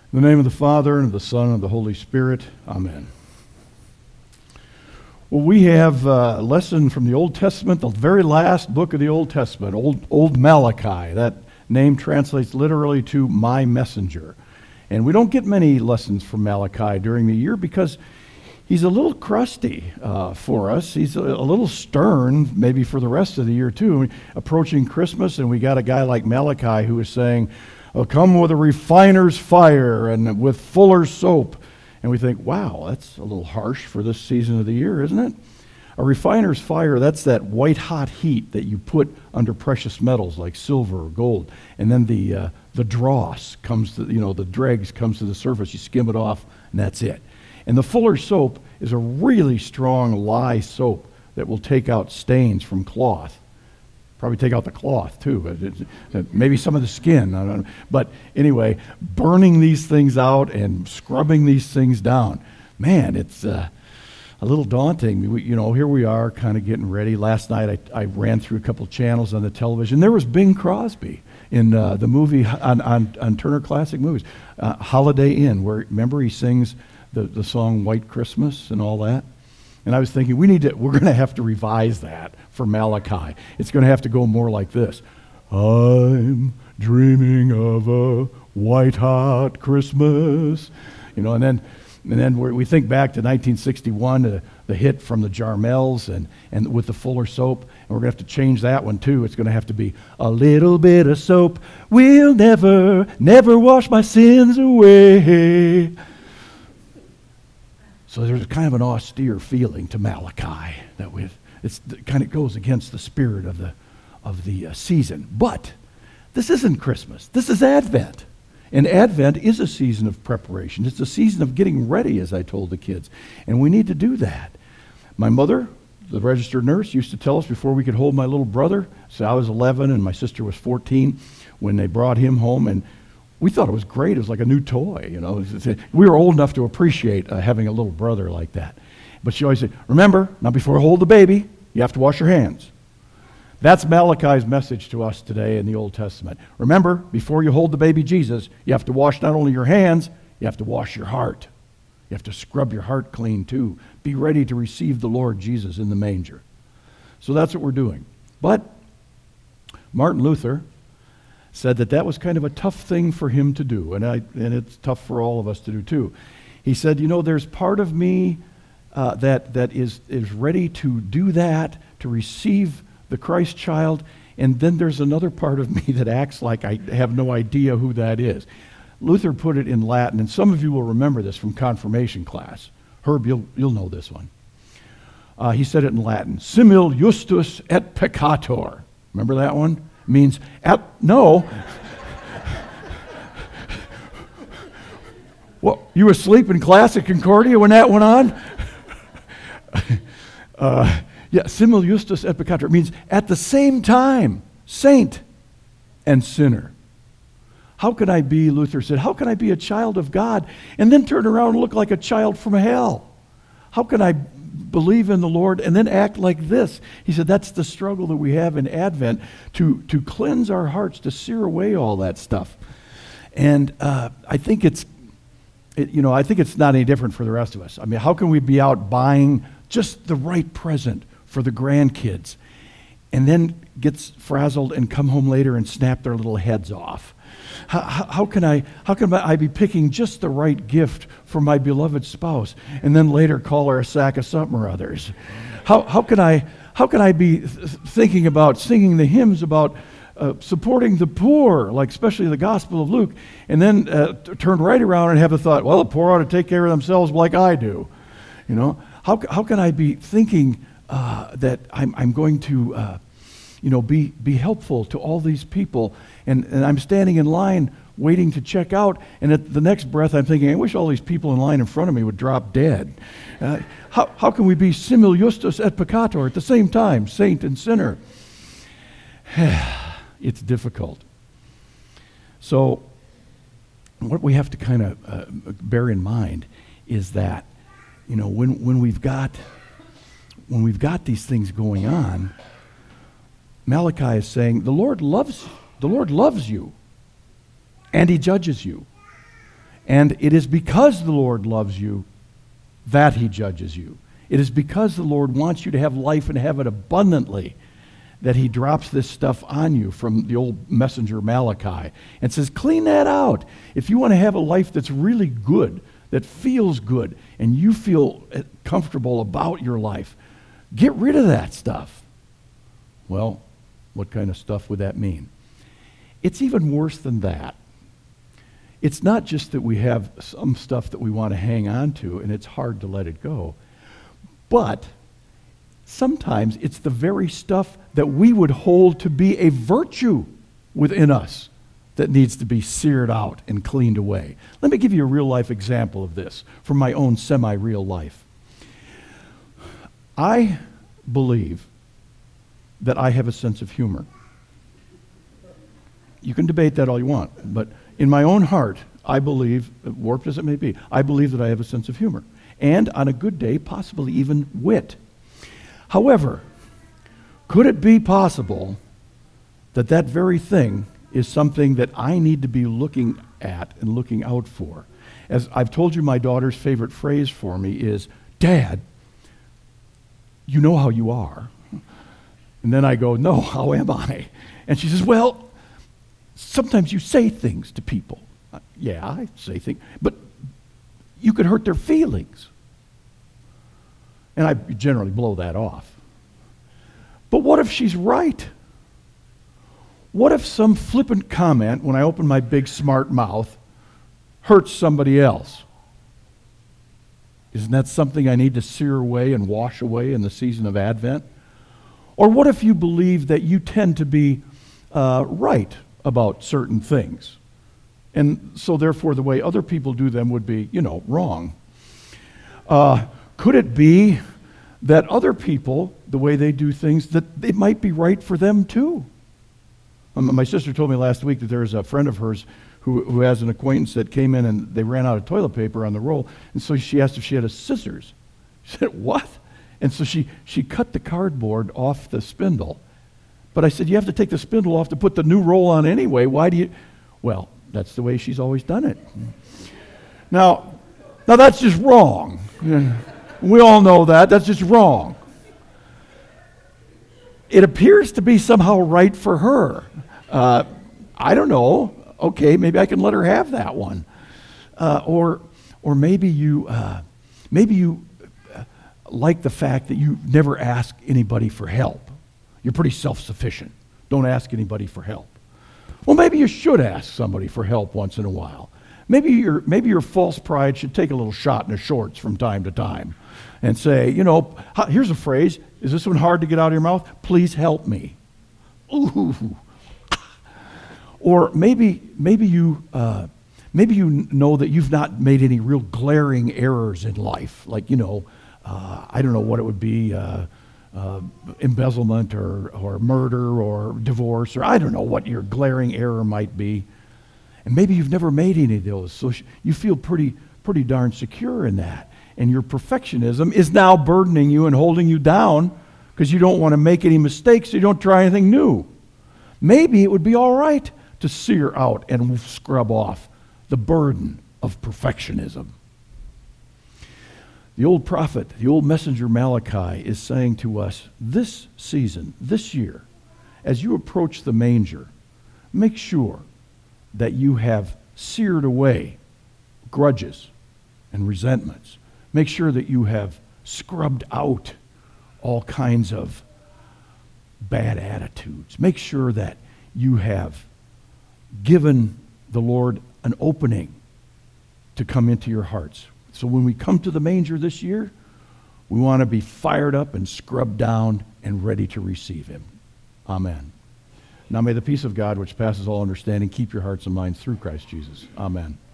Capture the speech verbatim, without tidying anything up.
In the name of the Father, and of the Son, and of the Holy Spirit. Amen. Well, we have a lesson from the Old Testament, the very last book of the Old Testament, Old, Old Malachi. That name translates literally to my messenger. And we don't get many lessons from Malachi during the year because he's a little crusty uh, for us. He's a, a little stern, maybe for the rest of the year too. Approaching Christmas, and we got a guy like Malachi who is saying, "I'll come with a refiner's fire and with fuller's soap." And we think, wow, that's a little harsh for this season of the year, isn't it? A refiner's fire, that's that white-hot heat that you put under precious metals like silver or gold. And then the uh, the dross comes to, you know, the dregs comes to the surface. You skim it off, and that's it. And the fuller's soap is a really strong lye soap that will take out stains from cloth. Probably take out the cloth, too. Maybe some of the skin. I don't know. But anyway, burning these things out and scrubbing these things down. Man, it's uh, a little daunting. We, you know, here we are kind of getting ready. Last night I, I ran through a couple channels on the television. There was Bing Crosby in uh, the movie on, on, on Turner Classic Movies, uh, Holiday Inn, where, remember, he sings the, the song White Christmas and all that? And I was thinking, we need to, we're going to have to revise that for Malachi. It's going to have to go more like this. I'm dreaming of a white-hot Christmas. You know, and then and then we think back to nineteen sixty-one, uh, the hit from the Jarmels and, and with the Fuller soap. And we're going to have to change that one, too. It's going to have to be, a little bit of soap will never, never wash my sins away. So there's kind of an austere feeling to Malachi that we it's, it kind of goes against the spirit of the of the uh, season. But this isn't Christmas. This is Advent. And Advent is a season of preparation. It's a season of getting ready, as I told the kids. And we need to do that. My mother, the registered nurse, used to tell us before we could hold my little brother, so I was eleven and my sister was fourteen, when they brought him home, and we thought it was great. It was like a new toy, you know. We were old enough to appreciate uh, having a little brother like that. But she always said, remember, now before you hold the baby, you have to wash your hands. That's Malachi's message to us today in the Old Testament. Remember, before you hold the baby Jesus, you have to wash not only your hands, you have to wash your heart. You have to scrub your heart clean too. Be ready to receive the Lord Jesus in the manger. So that's what we're doing. But Martin Luther said that that was kind of a tough thing for him to do, and I and it's tough for all of us to do too. He said, you know, there's part of me uh, that that is is ready to do that, to receive the Christ child, and then there's another part of me that acts like I have no idea who that is. Luther put it in Latin, and some of you will remember this from confirmation class. Herb, you'll you'll know this one. Uh, he said it in Latin, simul justus et peccator. Remember that one? Means, at, no. Well, you were asleep in class at Concordia when that went on? uh, yeah, simul justus et peccator means at the same time, saint and sinner. How can I be, Luther said, how can I be a child of God and then turn around and look like a child from hell? How can I believe in the Lord and then act like this? He said that's the struggle that we have in Advent, to to cleanse our hearts, to sear away all that stuff. And uh, I think it's, it, you know, I think it's not any different for the rest of us. I mean, how can we be out buying just the right present for the grandkids and then get frazzled and come home later and snap their little heads off? How, how can I how can I be picking just the right gift for my beloved spouse and then later call her a sack of something or others? How how can I how can I be th- thinking about singing the hymns about uh, supporting the poor, like especially the Gospel of Luke, and then uh, t- turn right around and have the thought, well, the poor ought to take care of themselves like I do, you know? How how can I be thinking uh, that I'm I'm going to uh, you know, be be helpful to all these people, and, and I'm standing in line waiting to check out, and at the next breath I'm thinking, I wish all these people in line in front of me would drop dead. Uh, how, how can we be simul justus et peccator at the same time, saint and sinner? It's difficult. So what we have to kind of uh, bear in mind is that, you know, when, when we've got when we've got these things going on, Malachi is saying, the Lord loves the Lord loves you, and he judges you. And it is because the Lord loves you that he judges you. It is because the Lord wants you to have life and have it abundantly that he drops this stuff on you from the old messenger Malachi and says, clean that out. If you want to have a life that's really good, that feels good, and you feel comfortable about your life, get rid of that stuff. Well, what kind of stuff would that mean? It's even worse than that. It's not just that we have some stuff that we want to hang on to and it's hard to let it go, but sometimes it's the very stuff that we would hold to be a virtue within us that needs to be seared out and cleaned away. Let me give you a real-life example of this from my own semi-real life. I believe that I have a sense of humor. You can debate that all you want, but in my own heart, I believe, warped as it may be, I believe that I have a sense of humor. And on a good day, possibly even wit. However, could it be possible that that very thing is something that I need to be looking at and looking out for? As I've told you, my daughter's favorite phrase for me is, Dad, you know how you are. And then I go, no, how am I? And she says, well, sometimes you say things to people. Uh, yeah, I say things, but you could hurt their feelings. And I generally blow that off. But what if she's right? What if some flippant comment when I open my big smart mouth hurts somebody else? Isn't that something I need to sear away and wash away in the season of Advent? Or what if you believe that you tend to be uh, right about certain things? And so therefore the way other people do them would be, you know, wrong. Uh, could it be that other people, the way they do things, that it might be right for them too? Um, my sister told me last week that there's a friend of hers who, who has an acquaintance that came in and they ran out of toilet paper on the roll, and so she asked if she had a scissors. She said, what? And so she, she cut the cardboard off the spindle. But I said, you have to take the spindle off to put the new roll on anyway. Why do you? Well, that's the way she's always done it. Now, now that's just wrong. We all know that. That's just wrong. It appears to be somehow right for her. Uh, I don't know. Okay, maybe I can let her have that one. Uh, or, or maybe you, uh, maybe you uh, like the fact that you never ask anybody for help. You're pretty self-sufficient. Don't ask anybody for help. Well, maybe you should ask somebody for help once in a while. Maybe your maybe your false pride should take a little shot in the shorts from time to time and say, you know, here's a phrase. Is this one hard to get out of your mouth? Please help me. Ooh. Or maybe maybe you uh, maybe you know that you've not made any real glaring errors in life, like you know, uh, I don't know what it would be. Uh, Uh, embezzlement or, or murder or divorce, or I don't know what your glaring error might be. And maybe you've never made any of those, so sh- you feel pretty pretty darn secure in that. And your perfectionism is now burdening you and holding you down because you don't want to make any mistakes, so you don't try anything new. Maybe it would be all right to sear out and scrub off the burden of perfectionism. The old prophet, the old messenger Malachi is saying to us, this season, this year, as you approach the manger, make sure that you have seared away grudges and resentments. Make sure that you have scrubbed out all kinds of bad attitudes. Make sure that you have given the Lord an opening to come into your hearts. So when we come to the manger this year, we want to be fired up and scrubbed down and ready to receive him. Amen. Now may the peace of God, which passes all understanding, keep your hearts and minds through Christ Jesus. Amen.